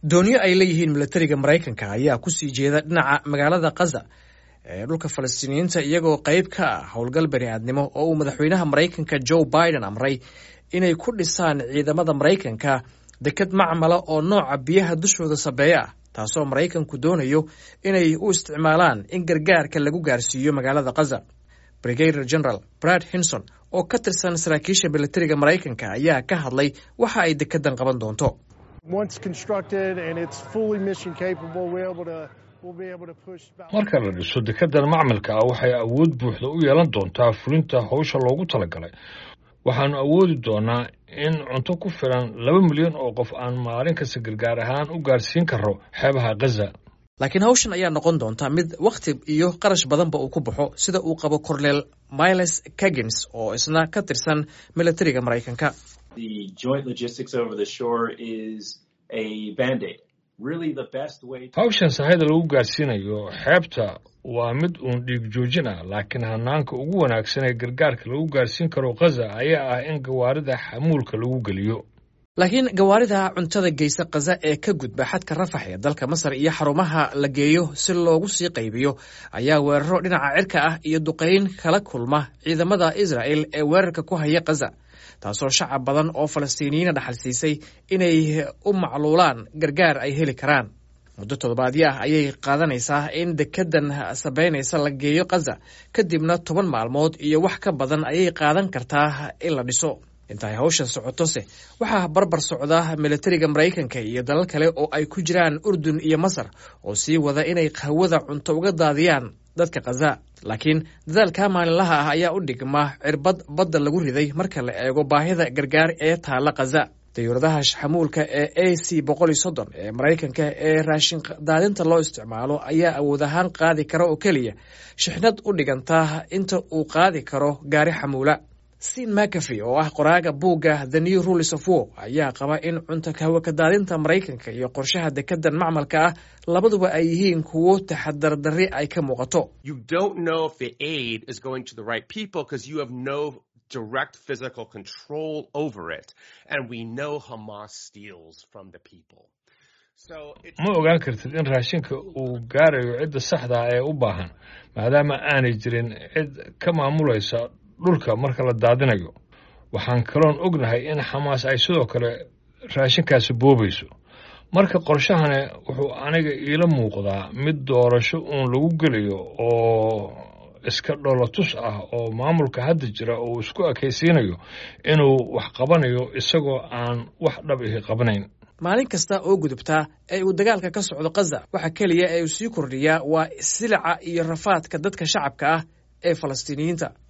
doonyo ay leeyihiin milatariga Mareykanka ayaa ku sii jeeda dhinaca magaalada Gaza ee dhulka Falastiiniyiinta iyagoo qayb ka ah howlgal bani'aadnimo oo uu madaxweynaha Mareykanka Joe Biden amray inay ku dhisaan ciidamada Mareykanka dekad macmala oo nooca biyaha dushooda sabeeya ah taasoo Mareykanku doonayo inay u isticmaalaan in gargaarka lagu gaarsiiyo magaalada Gaza. Brigadier General Brad Hinson oo ka tirsan saraakiisha milatariga Mareykanka ayaa ka hadlay waxa ay dekadan qaban doonto. Once constructed and it's fully mission capable, we'll be able to push back. Marka la dhiso dekedan macmalka ah waxay awood buuxda u yeelan doontaa fulinta hawsha loogu talagalay. Waxaanu awoodi doonaa in cunto ku filan 2 milyan oo qof aan maalin kasta gargaar ahaan u gaarsiin karo xeebaha Gaza. Laakiin hawshan ayaa noqon doonta mid waqti iyo qarash badanba uu ku baxo sida uu qabo Colonel Miles Kagins oo isna ka tirsan milatariga Mareykanka. The joint logistics over the shore is a band-aid. Really the best way to... Hawshan sahayda lagu gaarsiinayo xeebta waa mid uun dhiig joojin ah laakiin hanaanka ugu wanaagsan ee gargaarka lagu gaarsiin karo Gaza ayaa ah in gawaarida xamuulka lagu geliyo. Laakiin gawaarida cuntada geysa Gaza ee ka gudba xadka Rafax ee dalka Masar iyo xarumaha la geeyo si loogu sii qaybiyo ayaa weeraro dhinaca cirka ah iyo duqeyn kala kulma ciidamada Israel ee weerarka ku haya Gaza. taasoo shacab badan oo Falastiiniyiin dhaxal siisay inay u macluulaan gargaar ay heli karaan. Muddo toddobaadyo ah ayay qaadanaysaa in dekedan sabeynaysa la geeyo Gaza kadibna 10 maalmood iyo wax ka badan ayay qaadan kartaa in la dhiso. Inta ay hawshan socotose waxaa barbar socda milatariga Mareykanka iyo dalal kale oo ay ku jiraan Urdun iyo Masar oo sii wada inay hawada cunto uga daadiyaan dadka Gaza. Laakiin dadaalka maalinlaha ah ayaa u dhigma cirbad badda lagu riday marka la eego baahida gargaar ee taala Gaza. Dayuuradaha xamuulka ee AC-130 ee Mareykanka ee raashin daadinta loo isticmaalo ayaa awood ahaan qaadi kara oo kaliya shixnad u dhiganta inta uu qaadi karo gaari xamuula. Sean McAfee oo ah qoraaga buugga The New Rules of War ayaa qaba in cunto ka daadinta Mareykanka iyo qorshaha dekedan macmalka ah labaduba ay yihiin kuwo taxadar darri ay ka muuqato. You don't know if the aid is going to the right people because you have no direct physical control over it, and we know Hamas steals from the people. Ma ogaan kartid in raashinka uu gaarayo cidda saxda ah ee u baahan maadaama aanay jirin cid ka maamulaysa dhulka marka la daadinayo. Waxaan kaloon ognahay in Hamas ay sidoo kale raashinkaasi boobayso. Marka qorshahani wuxuu aniga ila muuqdaa mid doorasho uun lagu gelayo oo iska dholatus ah oo maamulka hadda jira oo isku ekaysiinayo inuu wax qabanayo isagoo aan wax dhab ah qabanayn. Maalin kasta oo gudubta ee uu dagaalka ka socdo Gaza waxa kaliya ee uu sii kordhiyaa waa silica iyo rafaadka dadka shacabka ah ee Falastiiniyiinta.